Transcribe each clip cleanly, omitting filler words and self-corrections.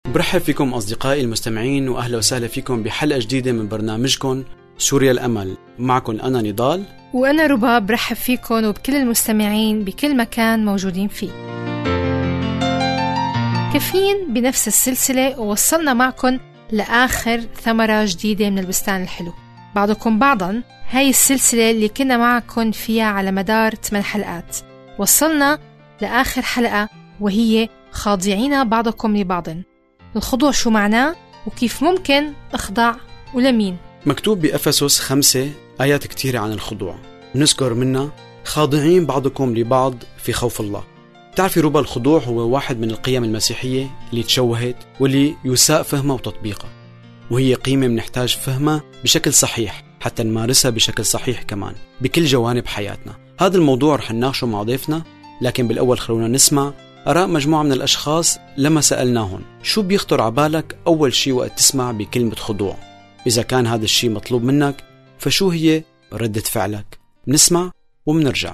برحب فيكم أصدقائي المستمعين، وأهلا وسهلا فيكم بحلقة جديدة من برنامجكم سوريا الأمل. معكم أنا نضال وأنا رباب. برحب فيكم وبكل المستمعين بكل مكان موجودين فيه. كافيين بنفس السلسلة، ووصلنا معكم لآخر ثمرة جديدة من البستان الحلو. بعضكم بعضا، هاي السلسلة اللي كنا معكم فيها على مدار 8 حلقات. وصلنا لآخر حلقة وهي خاضعين بعضكم لبعض. الخضوع شو معناه وكيف ممكن أخضع ولمين؟ مكتوب بأفسس 5 آيات كتيرة عن الخضوع، نذكر منها خاضعين بعضكم لبعض في خوف الله. تعرفي ربا، الخضوع هو واحد من القيم المسيحية اللي تشوهت واللي يساء فهمها وتطبيقها، وهي قيمة منحتاج فهمها بشكل صحيح حتى نمارسها بشكل صحيح كمان بكل جوانب حياتنا. هذا الموضوع رح نناقشه مع ضيفنا، لكن بالأول خلونا نسمع آراء مجموعة من الأشخاص لما سألناهم شو بيخطر عبالك أول شي وقت تسمع بكلمة خضوع. إذا كان هذا الشي مطلوب منك، فشو هي ردة فعلك؟ نسمع ومنرجع.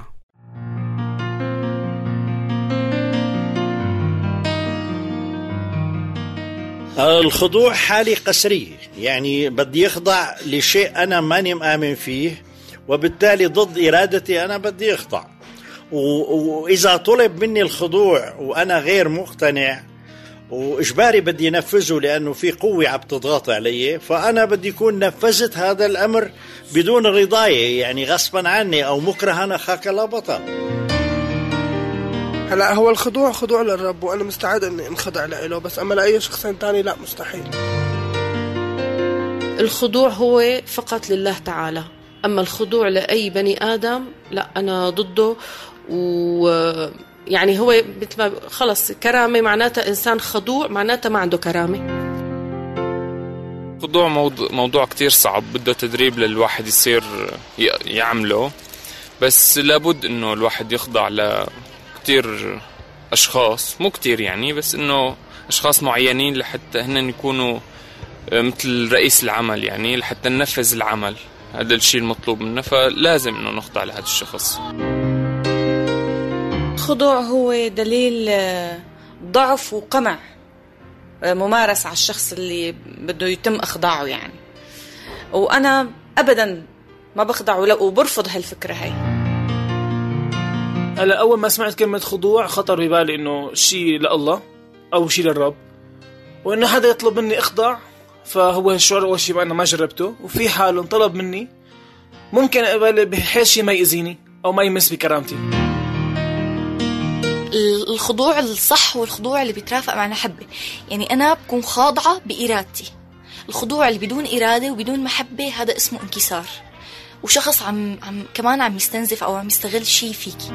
الخضوع حالة قسرية، يعني بدي يخضع لشيء أنا ماني مآمن فيه، وبالتالي ضد إرادتي أنا بدي أخضع. وإذا طلب مني الخضوع وأنا غير مقتنع وإجباري بدي نفذه لأنه في قوة عم تضغط علي، فأنا بدي يكون نفذت هذا الأمر بدون رضاية، يعني غصبا عني أو مكرها أخاك لا بطل. هلا هو الخضوع خضوع للرب، وأنا مستعد أني انخضع له، بس أما لأي شخص تاني لا، مستحيل. الخضوع هو فقط لله تعالى، أما الخضوع لأي بني آدم لا، أنا ضده. ويعني هو مثل ما خلص كرامة معناتها إنسان خضوع معناتها ما عنده كرامة. خضوع موضوع كتير صعب، بده تدريب للواحد يصير يعمله، بس لابد إنه الواحد يخضع لكتير أشخاص، مو كتير يعني، بس إنه أشخاص معينين لحتى هن يكونوا مثل رئيس العمل، يعني لحتى ننفذ العمل. هذا الشيء المطلوب منا، فلازم إنه نخضع لهذا الشخص. الخضوع هو دليل ضعف وقمع ممارس على الشخص اللي بده يتم إخضاعه يعني، وأنا أبدا ما بخضعه له وبرفض هالفكرة هاي. هلا أول ما سمعت كلمة خضوع خطر ببالي إنه شيء لله أو شيء للرب، وإنه حدا يطلب مني أخضع، فهو الشعور أول شيء أنا ما جربته، وفي حال انطلب مني ممكن أقبل بحيث شيء ما يأذيني أو ما يمس بكرامتي. الخضوع الصح والخضوع اللي بيترافق مع محبة، يعني أنا بكون خاضعة بإرادتي. الخضوع اللي بدون إرادة وبدون محبة هذا اسمه انكسار، وشخص كمان عم يستنزف أو عم يستغل شيء فيكي.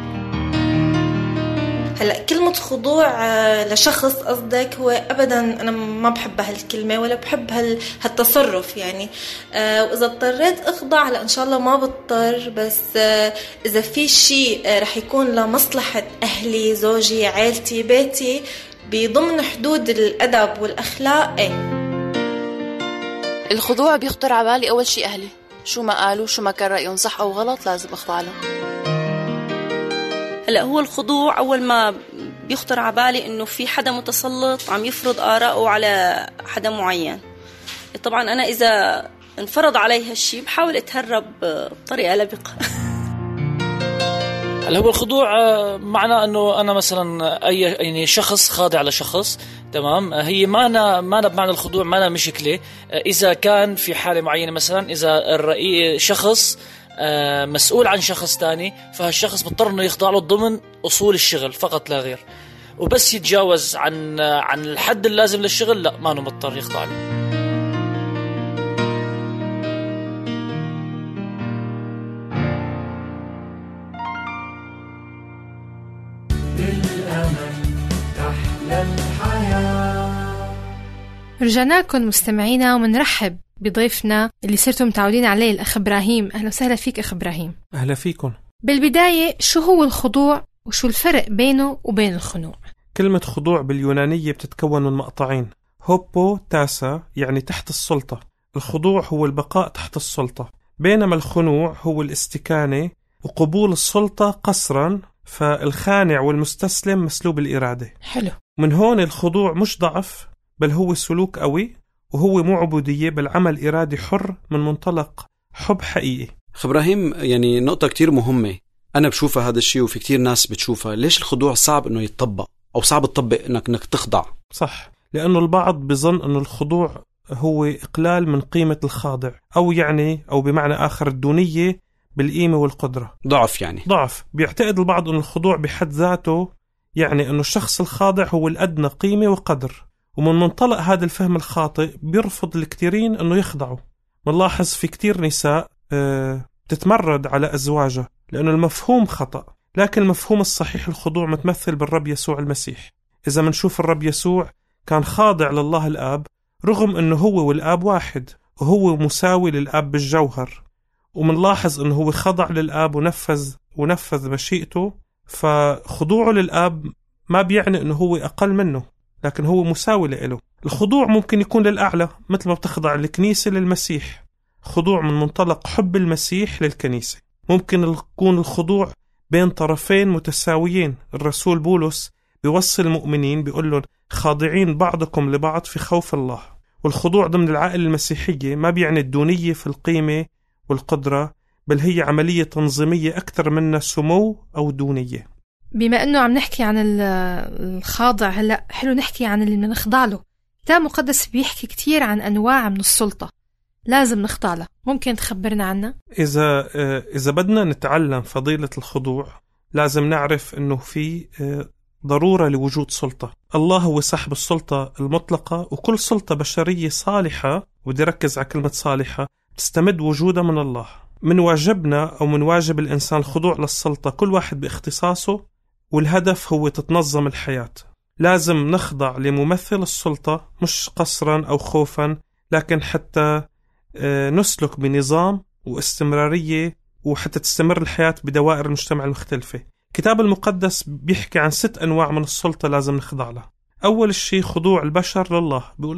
هلأ كلمة خضوع لشخص قصدك، هو أبدا أنا ما بحب هالكلمة ولا بحب هالتصرف يعني. وإذا اضطريت أخضع، هلأ إن شاء الله ما بضطر، بس إذا في شيء رح يكون لمصلحة أهلي، زوجي، عائلتي، بيتي، بضمن حدود الأدب والأخلاق. الخضوع بيخطر على بالي أول شيء أهلي، شو ما قالوا، شو ما كان رأيهم صح أو غلط لازم أخضع له. هلا هو الخضوع أول ما بيخطر على بالي إنه في حدا متسلط عم يفرض آراءه على حدا معين. طبعا أنا إذا انفرض علي هالشي بحاول أتهرب بطريقة لبقة. هلا هو الخضوع معناه إنه أنا مثلا أي يعني شخص خاضع لشخص، تمام. هي ما بمعنى الخضوع ما مشكلة إذا كان في حالة معينة، مثلا إذا الرئيس شخص مسؤول عن شخص تاني، فهالشخص مضطر انه يخضع له ضمن اصول الشغل فقط لا غير، وبس يتجاوز عن الحد اللازم للشغل لا، ما انه مضطر يخضع له. رجعنا لكم مستمعينا، ومنرحب بضيفنا اللي صرتم متعودين عليه، الأخ إبراهيم. أهلا وسهلا فيك أخ إبراهيم. أهلا فيكم. بالبداية، شو هو الخضوع وشو الفرق بينه وبين الخنوع؟ كلمة خضوع باليونانية بتتكون من مقطعين، هوبو تاسا يعني تحت السلطة. الخضوع هو البقاء تحت السلطة، بينما الخنوع هو الاستكانة وقبول السلطة قسرا، فالخانع والمستسلم مسلوب الإرادة. حلو. من هون الخضوع مش ضعف، بل هو سلوك قوي، وهو مو عبودية بل عمل إرادي حر من منطلق حب حقيقي. إبراهيم، يعني نقطة كتير مهمة أنا بشوفها هذا الشيء وفي كتير ناس بتشوفها. ليش الخضوع صعب إنه يتطبق أو صعب تطبق إنك تخضع؟ صح، لأنه البعض بظن أنه الخضوع هو إقلال من قيمة الخاضع، أو بمعنى آخر الدونية بالقيمة والقدرة، ضعف. بيعتقد البعض أن الخضوع بحد ذاته يعني أنه الشخص الخاضع هو الأدنى قيمة وقدر، ومن منطلق هذا الفهم الخاطئ بيرفض الكثيرين أنه يخضعوا. بنلاحظ في كتير نساء تتمرد على أزواجها لأنه المفهوم خطأ، لكن المفهوم الصحيح الخضوع متمثل بالرب يسوع المسيح. إذا منشوف الرب يسوع كان خاضع لله الآب رغم أنه هو والآب واحد، وهو مساوي للآب بالجوهر، ومنلاحظ أنه هو خضع للآب ونفذ مشيئته. فخضوعه للآب ما بيعني أنه هو أقل منه، لكن هو مساوي له. الخضوع ممكن يكون للأعلى مثل ما بتخضع الكنيسة للمسيح، خضوع من منطلق حب المسيح للكنيسة. ممكن يكون الخضوع بين طرفين متساويين. الرسول بولس بيوصي المؤمنين بيقول لهم خاضعين بعضكم لبعض في خوف الله. والخضوع ضمن العائلة المسيحية ما بيعني الدونية في القيمة والقدرة، بل هي عملية تنظيمية أكثر منها سمو أو دونية. بما أنه عم نحكي عن الخاضع، هلأ حلو نحكي عن اللي بنخضع له. الكتاب المقدس بيحكي كتير عن أنواع من السلطة لازم نخضع له، ممكن تخبرنا عنها؟ إذا بدنا نتعلم فضيلة الخضوع لازم نعرف أنه في ضرورة لوجود سلطة. الله هو صاحب السلطة المطلقة، وكل سلطة بشرية صالحة، ودي ركز على كلمة صالحة، تستمد وجودها من الله. من واجبنا أو من واجب الإنسان الخضوع للسلطة، كل واحد باختصاصه، والهدف هو تتنظم الحياة. لازم نخضع لممثل السلطة مش قصرا أو خوفا، لكن حتى نسلك بنظام واستمرارية، وحتى تستمر الحياة بدوائر المجتمع المختلفة. الكتاب المقدس بيحكي عن 6 أنواع من السلطة لازم نخضع لها. أول شيء خضوع البشر لله، بيقول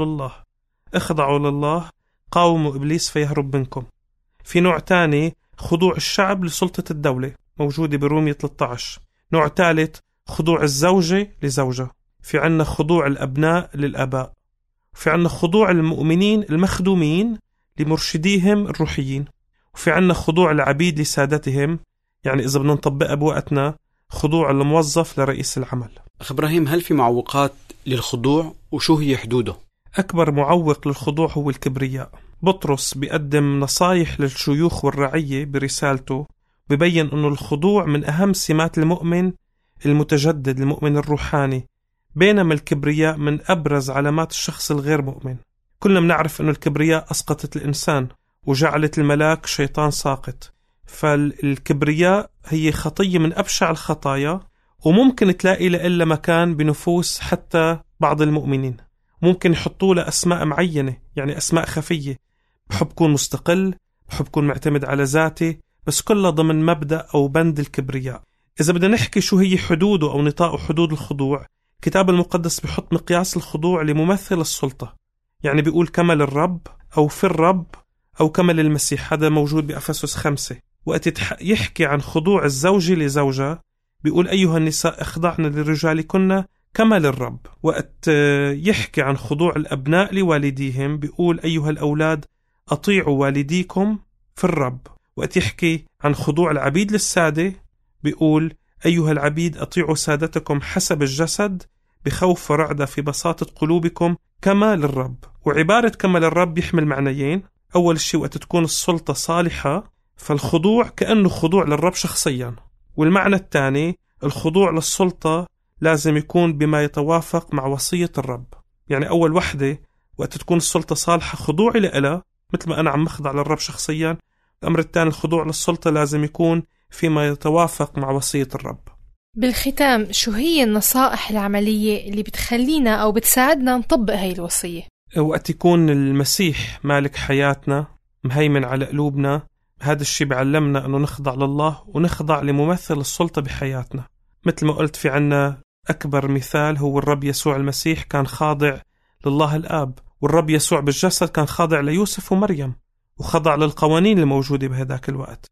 اخضعوا لله قاوموا إبليس فيهرب منكم. في نوع تاني خضوع الشعب لسلطة الدولة، موجودة برومية 13. نوع ثالث خضوع الزوجة لزوجة. في عنا خضوع الأبناء للآباء. في عنا خضوع المؤمنين المخدومين لمرشديهم الروحيين. وفي عنا خضوع العبيد لسادتهم، يعني إذا بدنا نطبقها بوقتنا خضوع الموظف لرئيس العمل. إبراهيم، هل في معوقات للخضوع وشو هي حدوده؟ أكبر معوق للخضوع هو الكبرياء. بطرس بيقدم نصايح للشيوخ والرعية برسالته، ببين أنه الخضوع من أهم سمات المؤمن المتجدد، المؤمن الروحاني، بينما الكبرياء من أبرز علامات الشخص الغير مؤمن. كلنا بنعرف أنه الكبرياء أسقطت الإنسان وجعلت الملاك شيطان ساقط. فالكبرياء هي خطية من أبشع الخطايا، وممكن تلاقي لإلا مكان بنفوس حتى بعض المؤمنين. ممكن يحطوا له أسماء معينة، يعني أسماء خفية، بحب كون مستقل، بحب كون معتمد على ذاتي، بس كلها ضمن مبدأ أو بند الكبرياء. إذا بدنا نحكي شو هي حدوده أو نطاق حدود الخضوع، الكتاب المقدس بيحط مقياس الخضوع لممثل السلطة. يعني بيقول كمل الرب أو في الرب أو كمل المسيح. هذا موجود بأفسس 5. وقت يحكي عن خضوع الزوجة لزوجة بيقول أيها النساء اخضعن لرجالكن كما للرب. وقت يحكي عن خضوع الأبناء لوالديهم بيقول أيها الأولاد أطيعوا والديكم في الرب. وقت يحكي عن خضوع العبيد للسادة بيقول أيها العبيد أطيعوا سادتكم حسب الجسد بخوف ورعدة في بساطة قلوبكم كما للرب. وعبارة كما للرب يحمل معنيين. أول شيء وقت تكون السلطة صالحة فالخضوع كأنه خضوع للرب شخصيا. والمعنى الثاني الخضوع للسلطة لازم يكون بما يتوافق مع وصية الرب. يعني أول وحدة وقت تكون السلطة صالحة خضوعي لها مثل ما أنا عم أخضع للرب شخصيا. الأمر الثاني الخضوع للسلطة لازم يكون فيما يتوافق مع وصية الرب. بالختام، شو هي النصائح العملية اللي بتخلينا أو بتساعدنا نطبق هاي الوصية؟ وقت يكون المسيح مالك حياتنا مهيمن على قلوبنا، هذا الشيء بعلمنا أنه نخضع لله ونخضع لممثل السلطة بحياتنا. مثل ما قلت في عنا أكبر مثال هو الرب يسوع المسيح كان خاضع لله الآب، والرب يسوع بالجسد كان خاضع ليوسف ومريم وخضع للقوانين الموجودة بهذاك الوقت.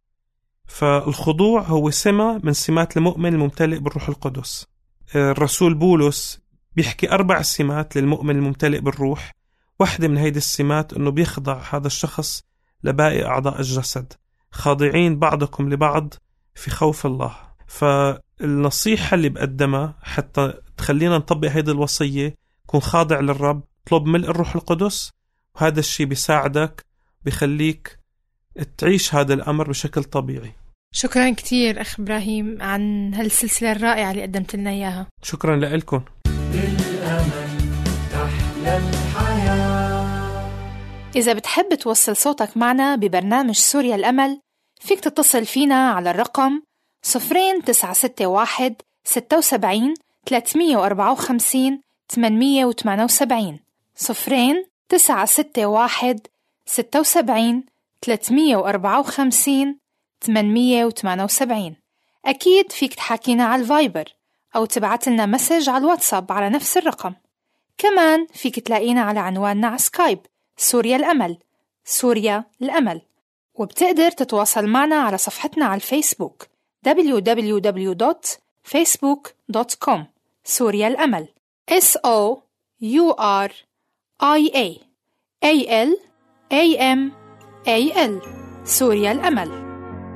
فالخضوع هو سمة من سمات المؤمن الممتلئ بالروح القدس. الرسول بولس بيحكي 4 سمات للمؤمن الممتلئ بالروح. واحدة من هيدي السمات أنه بيخضع هذا الشخص لباقي أعضاء الجسد، خاضعين بعضكم لبعض في خوف الله. فالنصيحة اللي بقدمها حتى تخلينا نطبق هيدي الوصية، كن خاضع للرب، طلب ملء الروح القدس، وهذا الشيء بيساعدك بيخليك تعيش هذا الأمر بشكل طبيعي. شكرا كتير أخ إبراهيم عن هالسلسلة الرائعة اللي قدمت لنا إياها. شكرا لكم. إذا بتحب توصل صوتك معنا ببرنامج سوريا الأمل، فيك تتصل فينا على الرقم 0961 76 354 878 0961 76 354 878. أكيد فيك تحاكينا على الفايبر أو تبعت لنا مسج على الواتساب على نفس الرقم. كمان فيك تلاقينا على عنواننا على سكايب سوريا الأمل، سوريا الأمل. وبتقدر تتواصل معنا على صفحتنا على الفيسبوك www.facebook.com سوريا الأمل SOURIAALAMAL سوريا الأمل.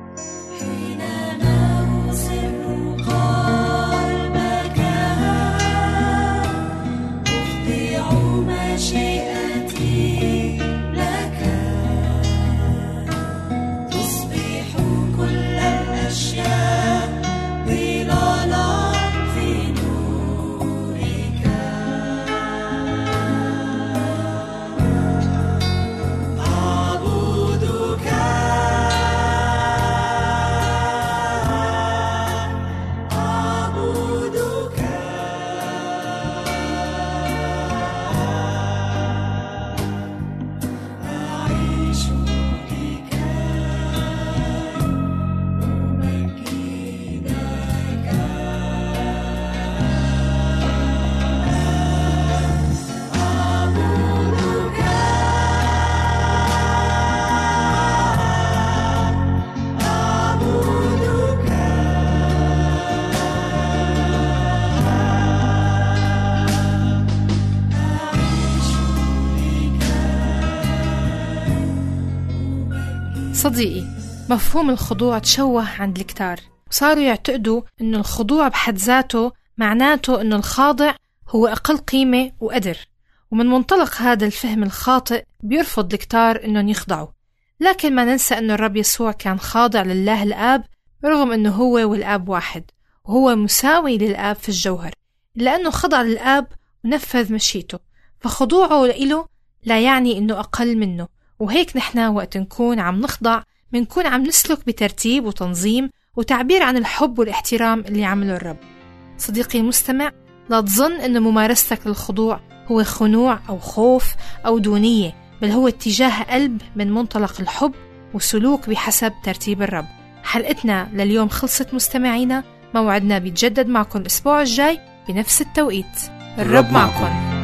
صديقي، مفهوم الخضوع تشوه عند الكتار، وصاروا يعتقدوا أن الخضوع بحد ذاته معناته أن الخاضع هو أقل قيمة وقدر، ومن منطلق هذا الفهم الخاطئ بيرفض الكتار أنهم يخضعوا. لكن ما ننسى أن الرب يسوع كان خاضع لله الآب رغم أنه هو والآب واحد، وهو مساوي للآب في الجوهر، لأنه خضع للآب ونفذ مشيته، فخضوعه له لا يعني أنه أقل منه. وهيك نحن وقت نكون عم نخضع منكون عم نسلك بترتيب وتنظيم وتعبير عن الحب والاحترام اللي عمله الرب. صديقي المستمع، لا تظن أن ممارستك للخضوع هو خنوع أو خوف أو دونية، بل هو اتجاه قلب من منطلق الحب وسلوك بحسب ترتيب الرب. حلقتنا لليوم خلصت مستمعينا، موعدنا بيتجدد معكم الأسبوع الجاي بنفس التوقيت. الرب معكم.